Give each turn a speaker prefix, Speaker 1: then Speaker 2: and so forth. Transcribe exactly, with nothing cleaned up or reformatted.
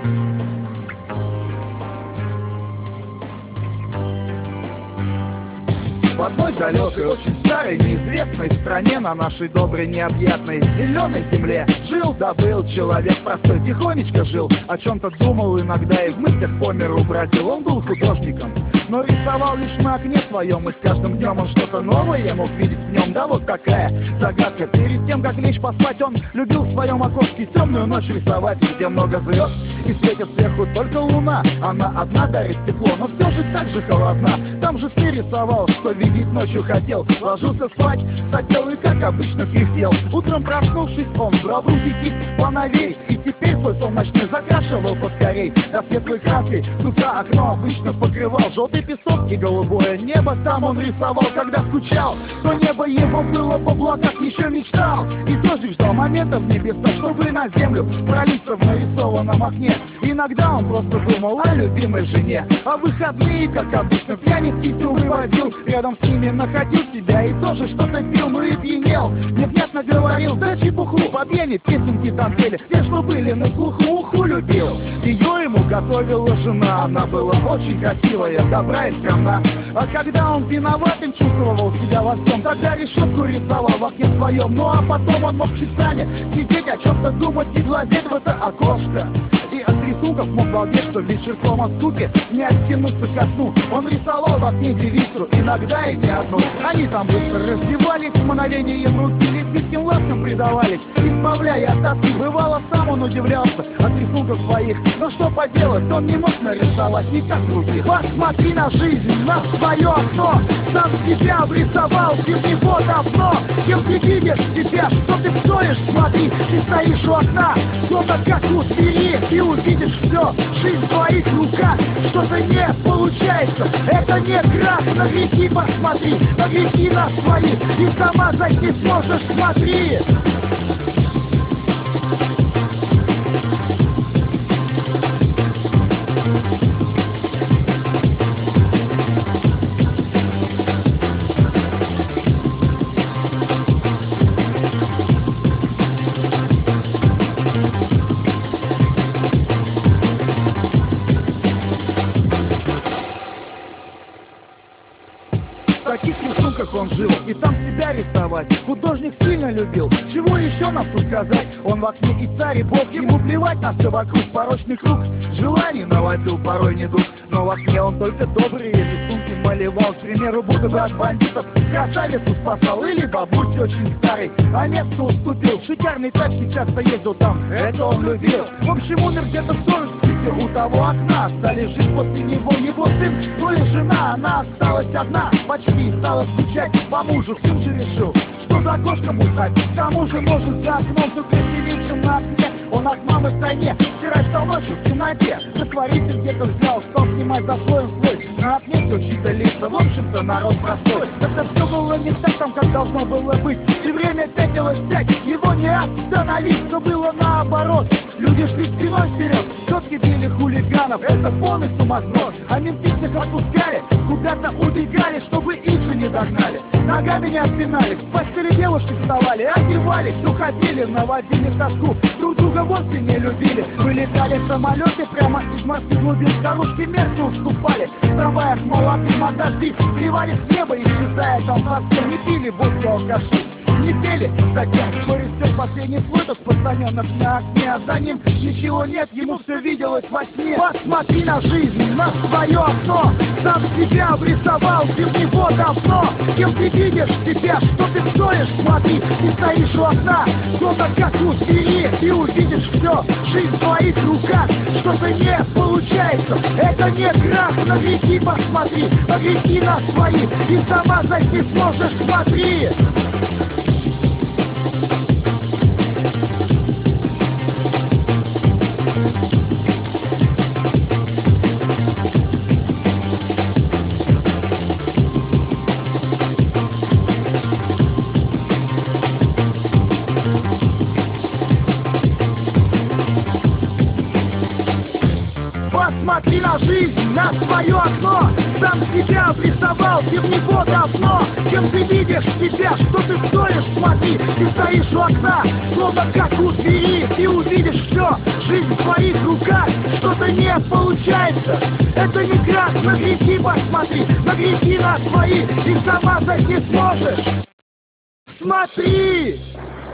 Speaker 1: В одной далекой, очень старой, неизвестной стране, на нашей доброй, необъятной, зеленой земле жил да был человек простой, тихонечко жил, о чем-то думал иногда и в мыслях по миру бродил. Он был художником, но рисовал лишь на окне своем, и с каждым днем он что-то новое мог видеть в нем. Да вот такая загадка: перед тем, как лечь поспать, он любил в своем окошке темную ночь рисовать, где много звезд и светит сверху только луна. Она одна дарит тепло, но все же так же холодна. Там же сны рисовал, что видеть ночью хотел. Ложился спать, сопел и как обычно кряхтел. Утром проснувшись, он брал в руки кисть поновей, и теперь свой сон ночной закрашивал поскорей. До светлой краской с утра окно обычно покрывал желтый песок и голубое небо. Там он рисовал, когда скучал, то небо его было в облаках, еще мечтал. И дождик ждал момента в небесах, чтобы на землю пролиться в нарисованном окне. Иногда он просто думал о любимой жене, а выходные, как обычно, пьяницкий тур водил. Рядом с ними находил себя и тоже что-то пил, ну и пьянел. Невнятно говорил, да чепуху, по пьяни песенки там пели, те, что были на слуху. Уху любил, ее ему готовила жена. Она была очень красивая, добра и скромна. А когда он виноватым чувствовал себя во всем, тогда решетку рисовал в окне своем. Ну а потом он мог часами сидеть, о чем-то думать и глазеть в это окошко. И от рисунков мог балдеть, что вечерком от скуки не оттянуться ко сну. Он рисовал в окне девицу, иногда и не одну. Они там быстро раздевались, в мгновением руки лесбийским ласкам предавались, избавляя от тоски. Бывало, сам он удивлялся от рисунков своих, но что поделать, он не мог нарисовать никак других. Посмотри на жизнь, на свое окно, сам себя обрисовал, ты в него давно. Кем ты видишь себя, что ты стоишь, смотри, ты стоишь у окна, словно как у двери, ты увидишь все, жизнь в твоих руках. Что-то не получается, это не крах. На грехи посмотри, на грехи на свои, и сама зайти сможешь, смотри. В таких рисунках он жил, и там себя рисовать художник сильно любил. Чего еще нам тут сказать? Он в окне и царь, и бог, ему плевать на все вокруг. Порочный круг желаний наводил порой недуг, но в окне он только добрые рисунки малевал. К примеру, будто бы от бандитов красавицу спасал, или бабульки очень старый, а место уступил. Шикарный тачки часто ездил там, это он любил. В общем, умер где-то в сорок у того окна. Остались жить после него его сын, ну и жена. Она осталась одна, почти стала скучать по мужу. Сын же решил, что за окошком узнать, к тому же может за окном все красивее, чем на окне. Он от мамы в тайне вчера ждал ночью в темноте. Затворитель где-то взял, стал снимать за слоем слой. На окне все чьи-то лица, в общем-то народ простой. Когда все было не так там, как должно было быть, и время пятилось пять, его не остановить. Все было наоборот, люди шли спиной вперед, тетки били хулиганов, это полный сумасброд. А менты всех отпускали, куда-то убегали, чтобы их же не догнали. Ногами не отпинались, с постели девушки вставали, одевались, уходили, наводили тоску, друг друга вовсе не любили. Вылетали самолеты прямо из морских глубин, старушки место уступали, в трамваях молодым от дожди сливались с неба, исчезая там совсем. Не пили водку алкаши, не пели затем, кто растет последний свой, тот постаменных на окне, а за ним ничего нет, ему все виделось во сне. Посмотри на жизнь, на свое окно, сам себя обрисовал, ты в него давно. Кем ты видишь себя, что ты стоишь, смотри, ты стоишь у окна, словно как у двери, ты увидишь все, жизнь в твоих руках. Что-то не получается, это не крах. На грехи посмотри, на грехи на свои, и сама зайти сможешь, смотри. Посмотри на жизнь, на свое окно, сам себя обрисовал, ты в него давно. Кем ты видишь себя, что ты стоишь, смотри, ты стоишь у окна, словно как у двери, ты увидишь все, жизнь в твоих руках. что-то не получается. Это не крах, на грехи посмотри, на грехи на свои, и сама не сможешь. Смотри!